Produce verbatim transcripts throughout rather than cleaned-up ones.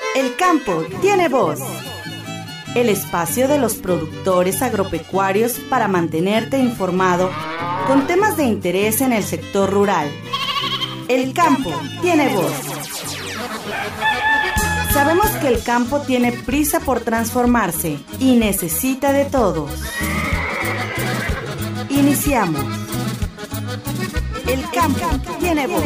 El campo tiene voz. El espacio de los productores agropecuarios para mantenerte informado con temas de interés en el sector rural. El campo tiene voz. Sabemos que el campo tiene prisa por transformarse y necesita de todos. Iniciamos. El campo tiene voz.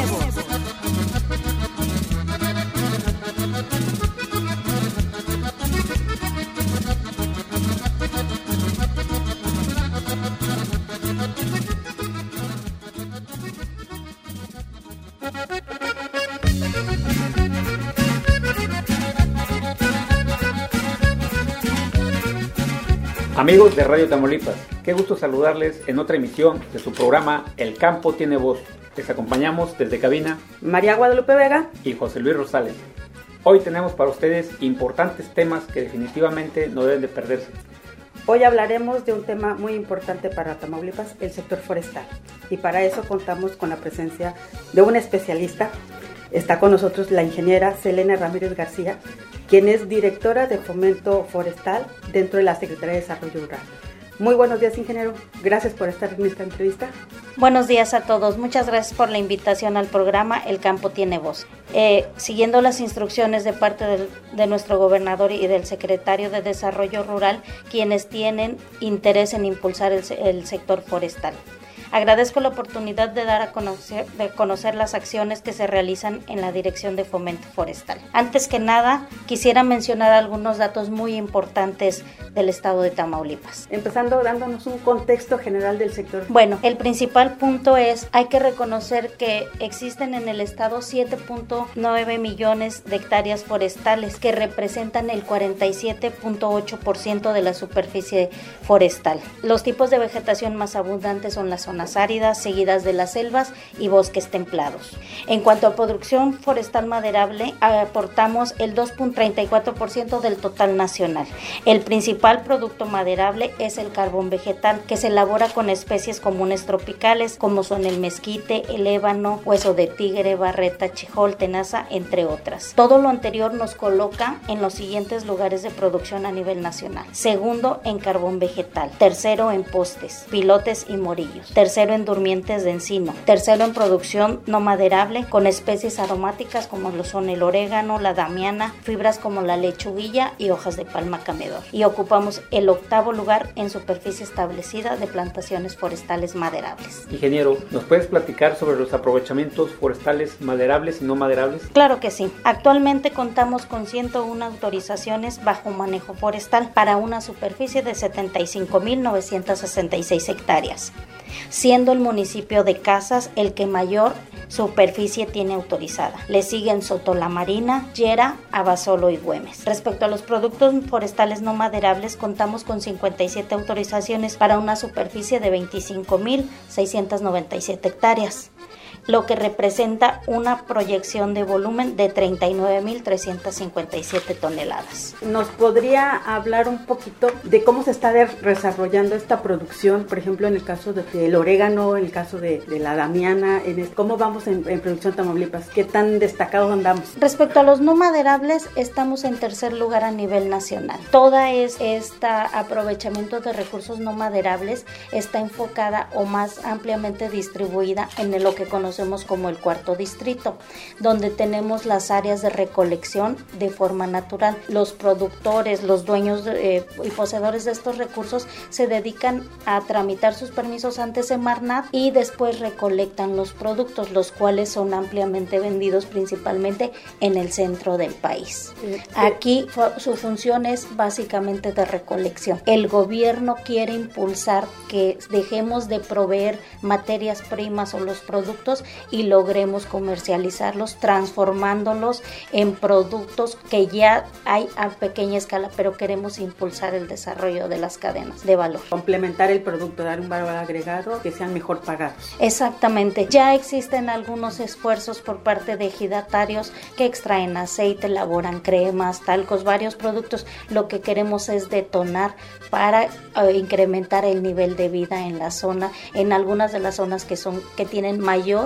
Amigos de Radio Tamaulipas, qué gusto saludarles en otra emisión de su programa El Campo Tiene Voz. Les acompañamos desde cabina María Guadalupe Vega y José Luis Rosales. Hoy tenemos para ustedes importantes temas que definitivamente no deben de perderse. Hoy hablaremos de un tema muy importante para Tamaulipas, el sector forestal. Y para eso contamos con la presencia de una especialista. Está con nosotros la ingeniera Selena Ramírez García, quien es directora de Fomento Forestal dentro de la Secretaría de Desarrollo Rural. Muy buenos días, ingeniero. Gracias por estar en esta entrevista. Buenos días a todos. Muchas gracias por la invitación al programa El Campo Tiene Voz. Eh, siguiendo las instrucciones de parte del, de nuestro gobernador y del secretario de Desarrollo Rural, quienes tienen interés en impulsar el, el sector forestal. Agradezco la oportunidad de dar a conocer, de conocer las acciones que se realizan en la Dirección de Fomento Forestal. Antes que nada, quisiera mencionar algunos datos muy importantes del estado de Tamaulipas. Empezando dándonos un contexto general del sector. Bueno, el principal punto es, hay que reconocer que existen en el estado siete punto nueve millones de hectáreas forestales que representan el cuarenta y siete punto ocho por ciento de la superficie forestal. Los tipos de vegetación más abundantes son las zonas áridas, seguidas de las selvas y bosques templados. En cuanto a producción forestal maderable, aportamos el dos punto treinta y cuatro por ciento del total nacional. El principal producto maderable es el carbón vegetal, que se elabora con especies comunes tropicales, como son el mezquite, el ébano, hueso de tigre, barreta, chijol, tenaza, entre otras. Todo lo anterior nos coloca en los siguientes lugares de producción a nivel nacional. Segundo, en carbón vegetal. Tercero, en postes, pilotes y morillos. Tercero, en durmientes de encino. Tercero, en producción no maderable con especies aromáticas como lo son el orégano, la damiana, fibras como la lechuguilla y hojas de palma camedor. Y ocupamos el octavo lugar en superficie establecida de plantaciones forestales maderables. Ingeniero, ¿nos puedes platicar sobre los aprovechamientos forestales maderables y no maderables? Claro que sí. Actualmente contamos con ciento uno autorizaciones bajo manejo forestal para una superficie de setenta y cinco mil novecientas sesenta y seis hectáreas, siendo el municipio de Casas el que mayor superficie tiene autorizada. Le siguen Soto la Marina, Yera, Abasolo y Güemes. Respecto a los productos forestales no maderables, contamos con cincuenta y siete autorizaciones para una superficie de veinticinco mil seiscientas noventa y siete hectáreas, lo que representa una proyección de volumen de treinta y nueve mil trescientas cincuenta y siete toneladas. ¿Nos podría hablar un poquito de cómo se está desarrollando esta producción? Por ejemplo, en el caso de, del orégano, en el caso de, de la damiana, en el, ¿cómo vamos en, en producción Tamaulipas? ¿Qué tan destacados andamos? Respecto a los no maderables, estamos en tercer lugar a nivel nacional. Toda es, esta aprovechamiento de recursos no maderables está enfocada o más ampliamente distribuida en lo que conocemos como el cuarto distrito, donde tenemos las áreas de recolección de forma natural. Los productores, los dueños de, eh, y poseedores de estos recursos se dedican a tramitar sus permisos ante Semarnat y después recolectan los productos, los cuales son ampliamente vendidos principalmente en el centro del país. Aquí su función es básicamente de recolección. El gobierno quiere impulsar que dejemos de proveer materias primas o los productos y logremos comercializarlos, transformándolos en productos que ya hay a pequeña escala, pero queremos impulsar el desarrollo de las cadenas de valor. Complementar el producto, dar un valor agregado, que sean mejor pagados. Exactamente. Ya existen algunos esfuerzos por parte de ejidatarios que extraen aceite, elaboran cremas, talcos, varios productos. Lo que queremos es detonar para uh, incrementar el nivel de vida en la zona, en algunas de las zonas que son que tienen mayor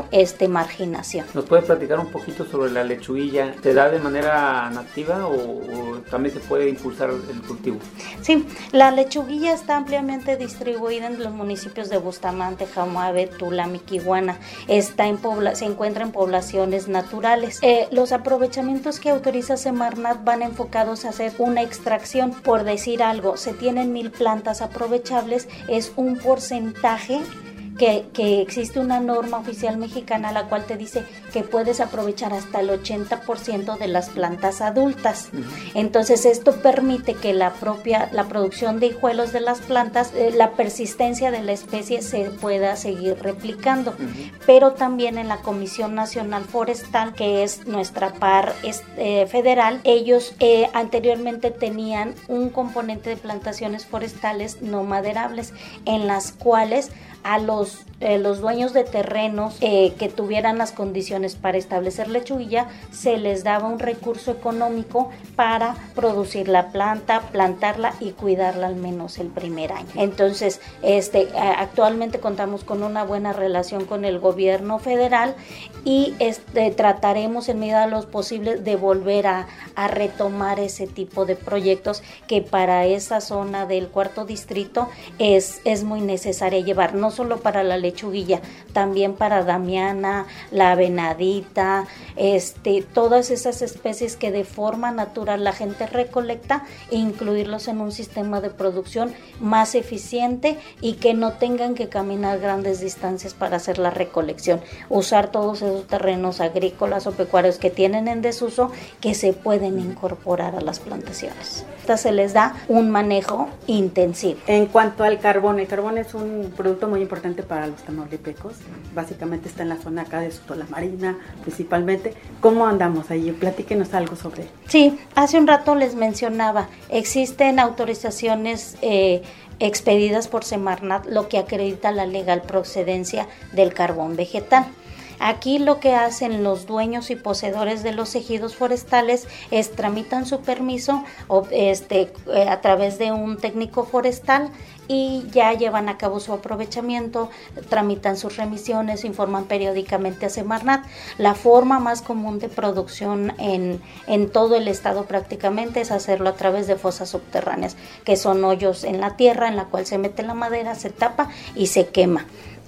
este, marginación. ¿Nos puede platicar un poquito sobre la lechuguilla? ¿Se da de manera nativa o, o también se puede impulsar el cultivo? Sí, la lechuguilla está ampliamente distribuida en los municipios de Bustamante, Jamoave, Tula, Miquihuana. Está en pobla- se encuentra en poblaciones naturales. Eh, los aprovechamientos que autoriza Semarnat van enfocados a hacer una extracción. Por decir algo, se tienen mil plantas aprovechables, es un porcentaje Que, que existe una norma oficial mexicana la cual te dice que puedes aprovechar hasta el ochenta por ciento de las plantas adultas. Uh-huh. Entonces esto permite que la propia la producción de hijuelos de las plantas, eh, la persistencia de la especie se pueda seguir replicando. Uh-huh. Pero también en la Comisión Nacional Forestal, que es nuestra par eh, federal, ellos eh, anteriormente tenían un componente de plantaciones forestales no maderables, en las cuales a los, eh, los dueños de terrenos eh, que tuvieran las condiciones para establecer lechuguilla, se les daba un recurso económico para producir la planta, plantarla y cuidarla al menos el primer año. Entonces, este, actualmente contamos con una buena relación con el gobierno federal y este, trataremos en medida de lo posible de volver a, a retomar ese tipo de proyectos que para esa zona del cuarto distrito es, es muy necesaria llevar, no solo para la lechuguilla, también para damiana, la venadita, este, todas esas especies que de forma natural la gente recolecta e incluirlos en un sistema de producción más eficiente y que no tengan que caminar grandes distancias para hacer la recolección, usar todos esos terrenos agrícolas o pecuarios que tienen en desuso que se pueden incorporar a las plantaciones. Se les da un manejo intensivo. En cuanto al carbón, el carbón es un producto muy importante para los tamaulipecos, básicamente está en la zona acá de Soto la Marina principalmente. ¿Cómo andamos ahí? Platíquenos algo sobre él. Sí, hace un rato les mencionaba, existen autorizaciones eh, expedidas por Semarnat, lo que acredita la legal procedencia del carbón vegetal. Aquí lo que hacen los dueños y poseedores de los ejidos forestales es tramitan su permiso o, este, eh, a través de un técnico forestal y ya llevan a cabo su aprovechamiento, tramitan sus remisiones, informan periódicamente a Semarnat. La forma más común de producción en, en todo el estado prácticamente es hacerlo a través de fosas subterráneas, que son hoyos en la tierra en la cual se mete la madera, se tapa y se quema.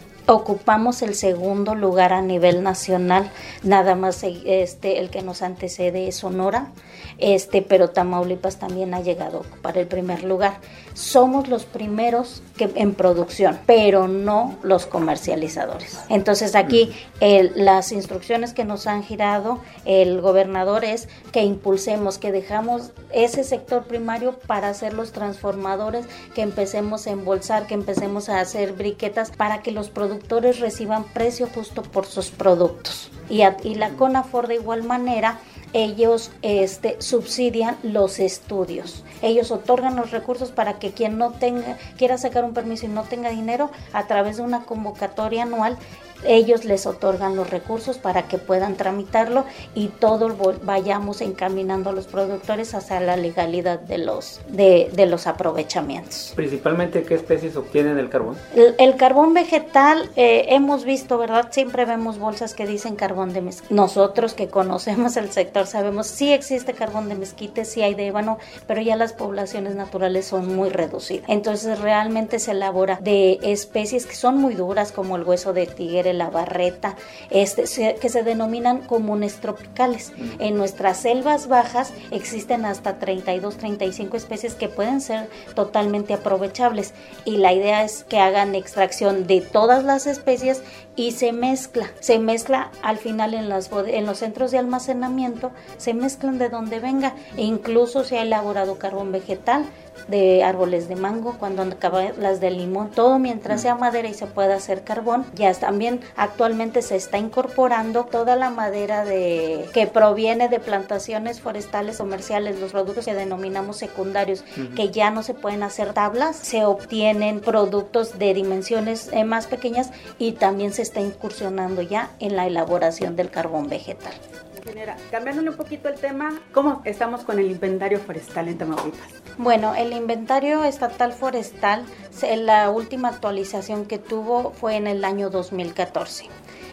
Ocupamos el segundo lugar a nivel nacional, nada más este, el que nos antecede es Sonora, este, pero Tamaulipas también ha llegado a ocupar el primer lugar. Somos los primeros que, en producción, pero no los comercializadores. Entonces aquí el, las instrucciones que nos han girado el gobernador es que impulsemos, que dejamos ese sector primario para ser los transformadores, que empecemos a embolsar, que empecemos a hacer briquetas para que los productores reciban precio justo por sus productos. Y, a, y la CONAFOR de igual manera, ellos este, subsidian los estudios. Ellos otorgan los recursos para que quien no tenga, quiera sacar un permiso y no tenga dinero, a través de una convocatoria anual, ellos les otorgan los recursos para que puedan tramitarlo y todos vayamos encaminando a los productores hacia la legalidad de los de, de los aprovechamientos. ¿Principalmente qué especies obtienen el carbón? El, el carbón vegetal, eh, hemos visto, ¿verdad? Siempre vemos bolsas que dicen carbón de mezquite. Nosotros que conocemos el sector sabemos sí existe carbón de mezquite, sí hay de ébano, pero ya las poblaciones naturales son muy reducidas. Entonces realmente se elabora de especies que son muy duras, como el hueso de tigre, la barreta, este, se, que se denominan comunes tropicales. Mm. En nuestras selvas bajas existen hasta treinta y dos, treinta y cinco especies que pueden ser totalmente aprovechables y la idea es que hagan extracción de todas las especies y se mezcla, se mezcla al final en, las, en los centros de almacenamiento, se mezclan de donde venga e incluso se ha elaborado carbón vegetal de árboles de mango, cuando acaban las de limón, todo mientras sea madera y se pueda hacer carbón. Ya también actualmente se está incorporando toda la madera de que proviene de plantaciones forestales comerciales, los productos que denominamos secundarios, uh-huh. que ya no se pueden hacer tablas, se obtienen productos de dimensiones eh, más pequeñas y también se está incursionando ya en la elaboración del carbón vegetal. Ingeniera, cambiándole un poquito el tema, ¿cómo estamos con el inventario forestal en Tamaulipas? Bueno, el inventario estatal forestal, la última actualización que tuvo fue en el año dos mil catorce.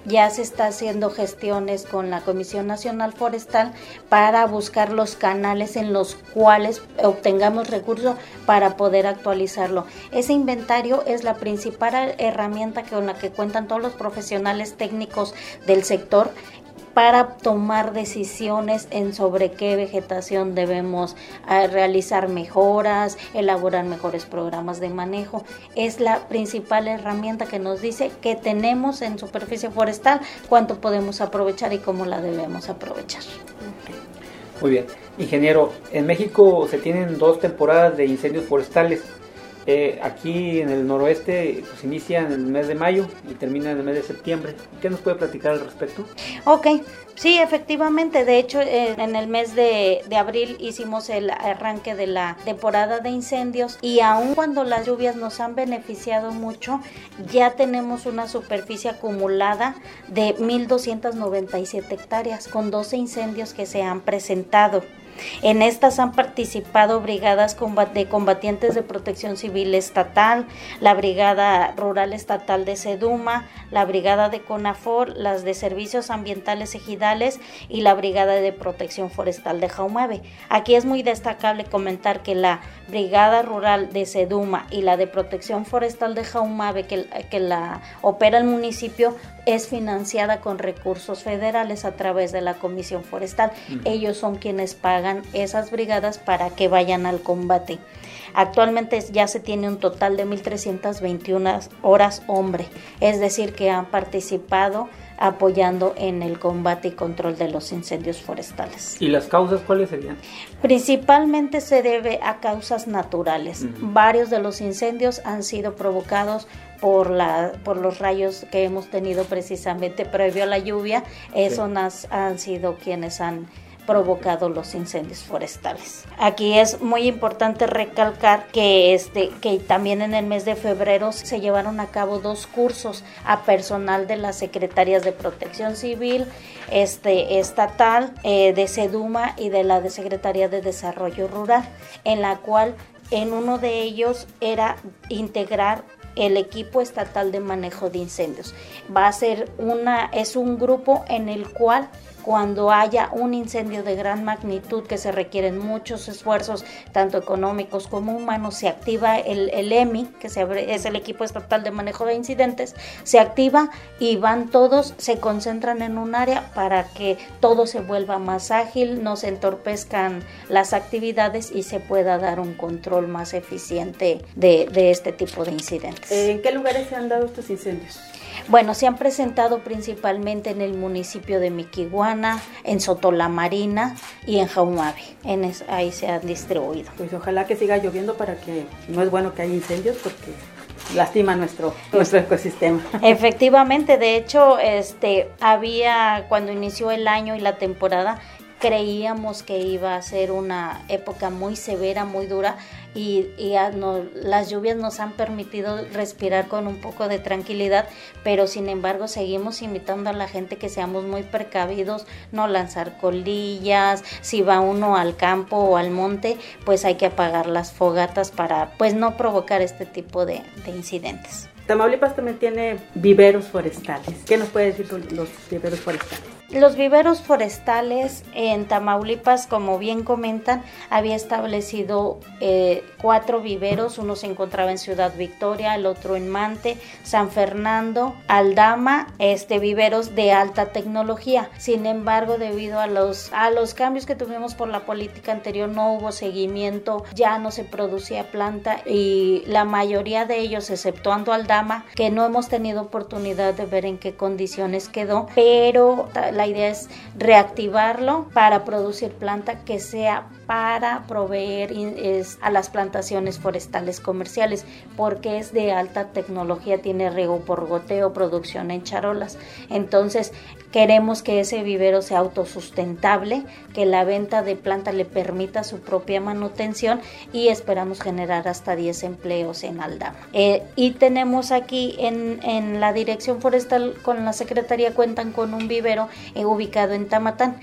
ya se está haciendo gestiones con la Comisión Nacional Forestal para buscar los canales en los cuales obtengamos recursos para poder actualizarlo. Ese inventario es la principal herramienta con la que cuentan todos los profesionales técnicos del sector para tomar decisiones en sobre qué vegetación debemos uh, realizar mejoras, elaborar mejores programas de manejo. Es la principal herramienta que nos dice qué tenemos en superficie forestal, cuánto podemos aprovechar y cómo la debemos aprovechar. Muy bien. Ingeniero, en México se tienen dos temporadas de incendios forestales. Eh, aquí en el noroeste pues inicia en el mes de mayo y termina en el mes de septiembre. ¿Qué nos puede platicar al respecto? Ok, sí, efectivamente. De hecho, eh, en el mes de, de abril hicimos el arranque de la temporada de incendios y aun cuando las lluvias nos han beneficiado mucho, ya tenemos una superficie acumulada de mil doscientas noventa y siete hectáreas con doce incendios que se han presentado. En estas han participado brigadas de combatientes de protección civil estatal, la Brigada Rural Estatal de Seduma, la Brigada de CONAFOR, las de Servicios Ambientales Ejidales y la Brigada de Protección Forestal de Jaumabe. Aquí es muy destacable comentar que la Brigada Rural de Seduma y la de Protección Forestal de Jaumabe, que, que la opera el municipio, es financiada con recursos federales a través de la Comisión Forestal. Uh-huh. Ellos son quienes pagan esas brigadas para que vayan al combate. Actualmente ya se tiene un total de mil trescientas veintiuna horas hombre, es decir, que han participado apoyando en el combate y control de los incendios forestales. ¿Y las causas cuáles serían? Principalmente se debe a causas naturales. Uh-huh. Varios de los incendios han sido provocados por la por los rayos que hemos tenido precisamente previo a la lluvia. Esos sí. han sido quienes han provocado los incendios forestales. Aquí es muy importante recalcar que este que también en el mes de febrero se llevaron a cabo dos cursos a personal de las secretarías de Protección Civil este estatal, eh, de Seduma y de la de Secretaría de Desarrollo Rural, en la cual en uno de ellos era integrar el equipo estatal de manejo de incendios. Va a ser una es un grupo en el cual cuando haya un incendio de gran magnitud que se requieren muchos esfuerzos, tanto económicos como humanos, se activa el, el E M I, que se abre, es el equipo estatal de manejo de incidentes, se activa y van todos, se concentran en un área para que todo se vuelva más ágil, no se entorpezcan las actividades y se pueda dar un control más eficiente de, de este tipo de incidentes. ¿En qué lugares se han dado estos incendios? Bueno, se han presentado principalmente en el municipio de Miquihuana, en Sotolamarina y en Jaumabe. En es, ahí se han distribuido. Pues ojalá que siga lloviendo para que no es bueno que haya incendios porque lastima nuestro nuestro ecosistema. Efectivamente, de hecho, este había cuando inició el año y la temporada creíamos que iba a ser una época muy severa, muy dura y, y a, no, las lluvias nos han permitido respirar con un poco de tranquilidad, pero sin embargo seguimos invitando a la gente que seamos muy precavidos, no lanzar colillas, si va uno al campo o al monte, pues hay que apagar las fogatas para pues no provocar este tipo de, de incidentes. Tamaulipas también tiene viveros forestales. ¿Qué nos puede decir sobre los viveros forestales? Los viveros forestales en Tamaulipas, como bien comentan, había establecido eh, cuatro viveros. Uno se encontraba en Ciudad Victoria, el otro en Mante, San Fernando, Aldama, este viveros de alta tecnología. Sin embargo, debido a los a los cambios que tuvimos por la política anterior, no hubo seguimiento, ya no se producía planta y la mayoría de ellos, exceptuando Aldama, que no hemos tenido oportunidad de ver en qué condiciones quedó, pero la idea es reactivarlo para producir planta que sea para proveer es, a las plantaciones forestales comerciales, porque es de alta tecnología, tiene riego por goteo, producción en charolas. Entonces queremos que ese vivero sea autosustentable, que la venta de planta le permita su propia manutención y esperamos generar hasta diez empleos en Aldama. Eh, y tenemos aquí en, en la Dirección Forestal con la Secretaría cuentan con un vivero eh, ubicado en Tamatán.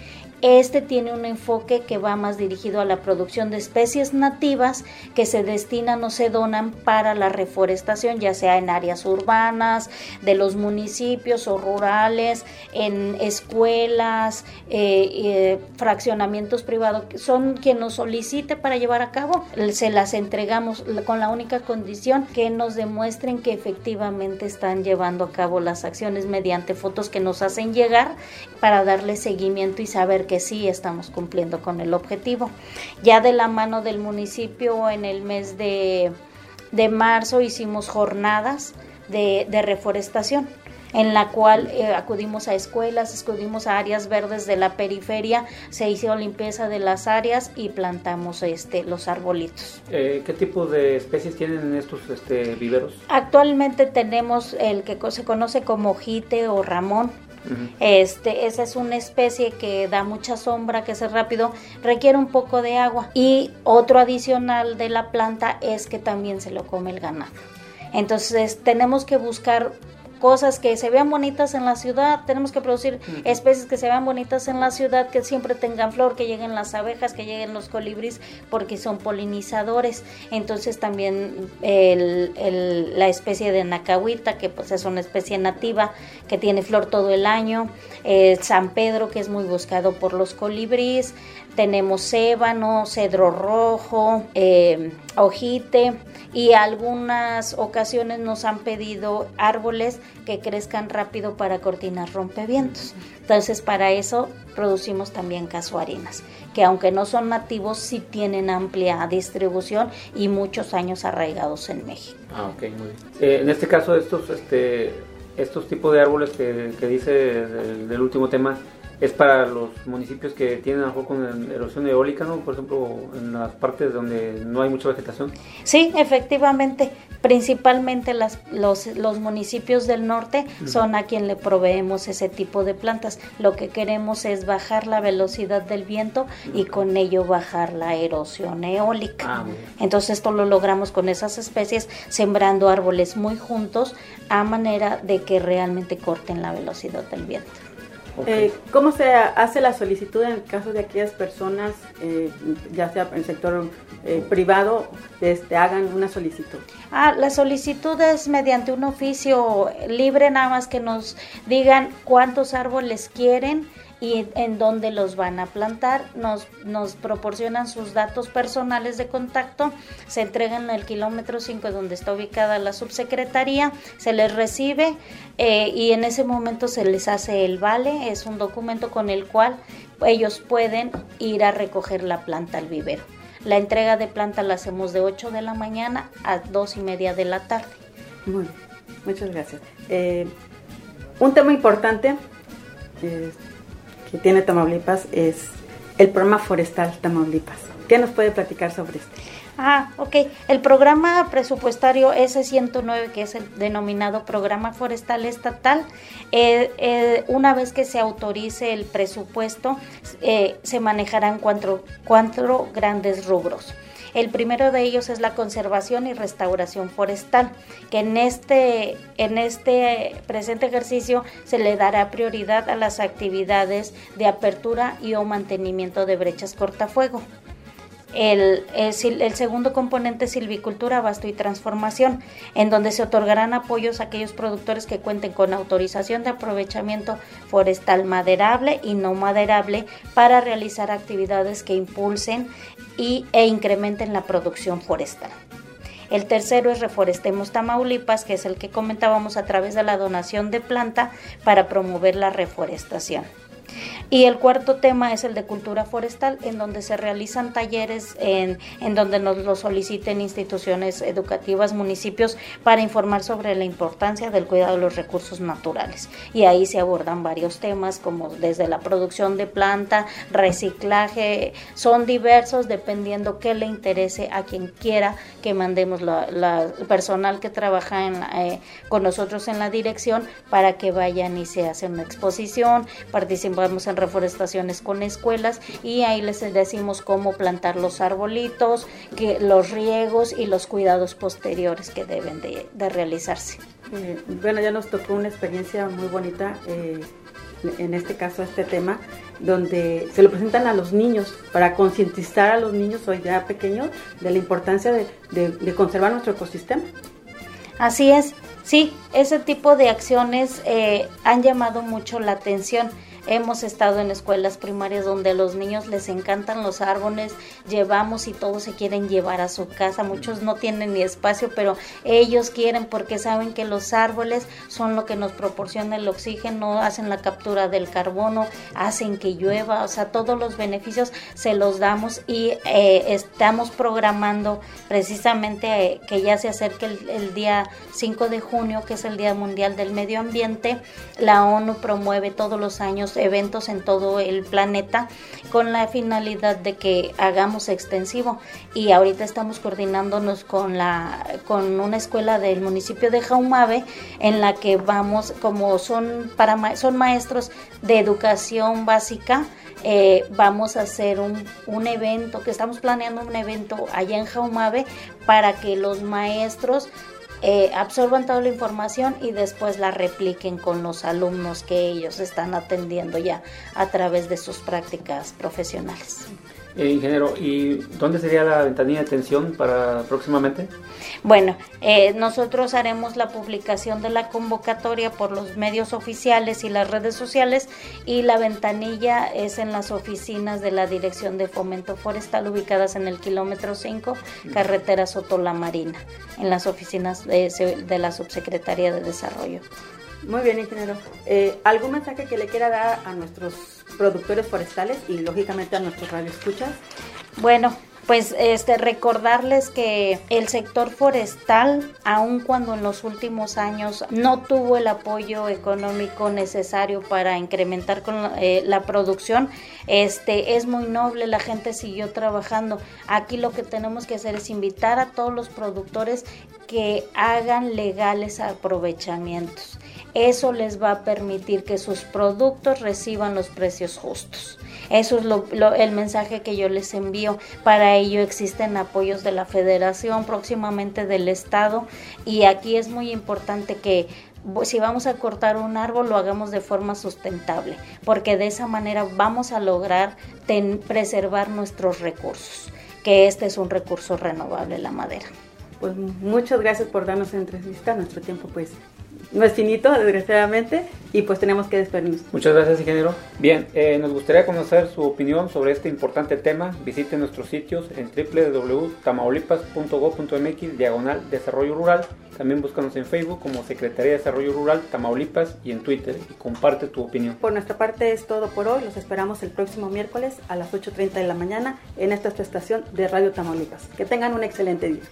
Este tiene un enfoque que va más dirigido a la producción de especies nativas que se destinan o se donan para la reforestación, ya sea en áreas urbanas, de los municipios o rurales, en escuelas, eh, eh, fraccionamientos privados. Son quien nos solicite para llevar a cabo, se las entregamos con la única condición que nos demuestren que efectivamente están llevando a cabo las acciones mediante fotos que nos hacen llegar para darle seguimiento y saber que sí estamos cumpliendo con el objetivo. Ya de la mano del municipio, en el mes de, de marzo hicimos jornadas de, de reforestación, en la cual eh, acudimos a escuelas, acudimos a áreas verdes de la periferia, se hizo limpieza de las áreas y plantamos este los arbolitos. Eh, ¿Qué tipo de especies tienen en estos este, viveros? Actualmente tenemos el que se conoce como ojite o ramón. Uh-huh. Este, esa es una especie que da mucha sombra, que es rápido, requiere un poco de agua, y otro adicional de la planta es que también se lo come el ganado. Entonces tenemos que buscar cosas que se vean bonitas en la ciudad, tenemos que producir uh-huh. especies que se vean bonitas en la ciudad, que siempre tengan flor, que lleguen las abejas, que lleguen los colibríes, porque son polinizadores. Entonces también el, el, la especie de nacahuita, que pues es una especie nativa que tiene flor todo el año, el San Pedro, que es muy buscado por los colibríes, tenemos ébano, cedro rojo, eh, ojite, y algunas ocasiones nos han pedido árboles que crezcan rápido para cortinas rompevientos. Entonces para eso producimos también casuarinas, que aunque no son nativos, sí tienen amplia distribución y muchos años arraigados en México. Ah, ok, muy bien. Eh, en este caso, estos, este, estos tipos de árboles que, que dice del, del último tema, es para los municipios que tienen a lo mejor con erosión eólica, ¿no? Por ejemplo, en las partes donde no hay mucha vegetación. Sí, efectivamente, principalmente las, los, los municipios del norte uh-huh. son a quien le proveemos ese tipo de plantas. Lo que queremos es bajar la velocidad del viento uh-huh. y con ello bajar la erosión eólica. Ah, Entonces esto lo logramos con esas especies, sembrando árboles muy juntos a manera de que realmente corten la velocidad del viento. Okay. Eh, ¿Cómo se hace la solicitud en el caso de aquellas personas, eh, ya sea en el sector eh, privado, este, hagan una solicitud? Ah, la solicitud es mediante un oficio libre, nada más que nos digan cuántos árboles quieren y en dónde los van a plantar. Nos, nos proporcionan sus datos personales de contacto, se entregan en el kilómetro cinco donde está ubicada la subsecretaría, se les recibe eh, y en ese momento se les hace el vale, es un documento con el cual ellos pueden ir a recoger la planta al vivero. La entrega de planta la hacemos de ocho de la mañana a dos y media de la tarde. Muy bien, muchas gracias. Eh, un tema importante eh, que tiene Tamaulipas es el programa forestal Tamaulipas. ¿Qué nos puede platicar sobre este? Ah, ok. El programa presupuestario ese ciento nueve, que es el denominado Programa Forestal Estatal, eh, eh, una vez que se autorice el presupuesto, eh, se manejarán cuatro, cuatro grandes rubros. El primero de ellos es la conservación y restauración forestal, que en este, en este presente ejercicio se le dará prioridad a las actividades de apertura y o mantenimiento de brechas cortafuego. El, el, el segundo componente es silvicultura, abasto y transformación, en donde se otorgarán apoyos a aquellos productores que cuenten con autorización de aprovechamiento forestal maderable y no maderable para realizar actividades que impulsen y, e incrementen la producción forestal. El tercero es Reforestemos Tamaulipas, que es el que comentábamos a través de la donación de planta para promover la reforestación. Y el cuarto tema es el de cultura forestal, en donde se realizan talleres, en, en donde nos lo soliciten instituciones educativas, municipios, para informar sobre la importancia del cuidado de los recursos naturales. Y ahí se abordan varios temas, como desde la producción de planta, reciclaje, son diversos dependiendo qué le interese a quien quiera que mandemos la, la, el personal que trabaja en, eh, con nosotros en la dirección para que vayan y se hacen una exposición, participamos en reforestaciones con escuelas y ahí les decimos cómo plantar los arbolitos, que los riegos y los cuidados posteriores que deben de, de realizarse. Eh, bueno, ya nos tocó una experiencia muy bonita. Eh, en este caso este tema, donde se lo presentan a los niños para concientizar a los niños hoy ya pequeños de la importancia de, de, de conservar nuestro ecosistema. Así es, sí, ese tipo de acciones eh, han llamado mucho la atención. Hemos estado en escuelas primarias donde a los niños les encantan los árboles, llevamos y todos se quieren llevar a su casa, muchos no tienen ni espacio, pero ellos quieren porque saben que los árboles son lo que nos proporciona el oxígeno, hacen la captura del carbono, hacen que llueva, o sea, todos los beneficios se los damos y eh, estamos programando precisamente eh, que ya se acerque el, el día cinco de junio, que es el Día Mundial del Medio Ambiente. La ONU promueve todos los años eventos en todo el planeta con la finalidad de que hagamos extensivo, y ahorita estamos coordinándonos con la con una escuela del municipio de Jaumabe, en la que vamos, como son para son maestros de educación básica, eh, vamos a hacer un, un evento, que estamos planeando un evento allá en Jaumabe para que los maestros Eh, absorban toda la información y después la repliquen con los alumnos que ellos están atendiendo ya a través de sus prácticas profesionales. Eh, ingeniero, ¿y dónde sería la ventanilla de atención para próximamente? Bueno, eh, nosotros haremos la publicación de la convocatoria por los medios oficiales y las redes sociales, y la ventanilla es en las oficinas de la Dirección de Fomento Forestal ubicadas en el kilómetro cinco, carretera Soto La Marina, en las oficinas de, de la Subsecretaría de Desarrollo. Muy bien, ingeniero. Eh, ¿Algún mensaje que le quiera dar a nuestros productores forestales y lógicamente a nuestros radioescuchas? Bueno, pues este recordarles que el sector forestal, aun cuando en los últimos años no tuvo el apoyo económico necesario para incrementar con la, eh, la producción, este es muy noble, la gente siguió trabajando. Aquí lo que tenemos que hacer es invitar a todos los productores que hagan legales aprovechamientos. Eso les va a permitir que sus productos reciban los precios justos. Eso es lo, lo, el mensaje que yo les envío. Para ello existen apoyos de la Federación, próximamente del Estado, y aquí es muy importante que si vamos a cortar un árbol lo hagamos de forma sustentable, porque de esa manera vamos a lograr ten, preservar nuestros recursos, que este es un recurso renovable, la madera. Pues muchas gracias por darnos la entrevista. Nuestro tiempo pues no es finito, desgraciadamente, y pues tenemos que despedirnos. Muchas gracias, ingeniero. Bien, eh, nos gustaría conocer su opinión sobre este importante tema. Visite nuestros sitios en doble u doble u doble u punto tamaulipas punto gob punto m x diagonal desarrollo rural. También búscanos en Facebook como Secretaría de Desarrollo Rural Tamaulipas y en Twitter, y comparte tu opinión. Por nuestra parte es todo por hoy. Los esperamos el próximo miércoles a las ocho treinta de la mañana en esta estación de Radio Tamaulipas. Que tengan un excelente día.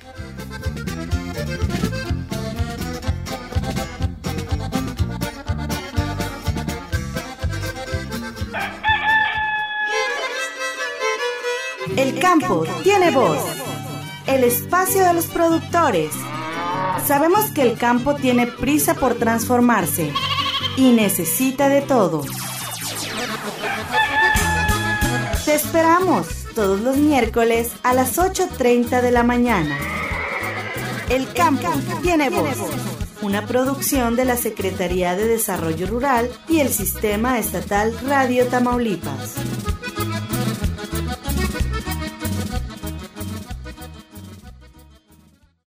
El campo tiene voz. El espacio de los productores. Sabemos que el campo tiene prisa por transformarse y necesita de todos. Te esperamos todos los miércoles a las ocho treinta de la mañana. El campo tiene voz. Una producción de la Secretaría de Desarrollo Rural y el Sistema Estatal Radio Tamaulipas.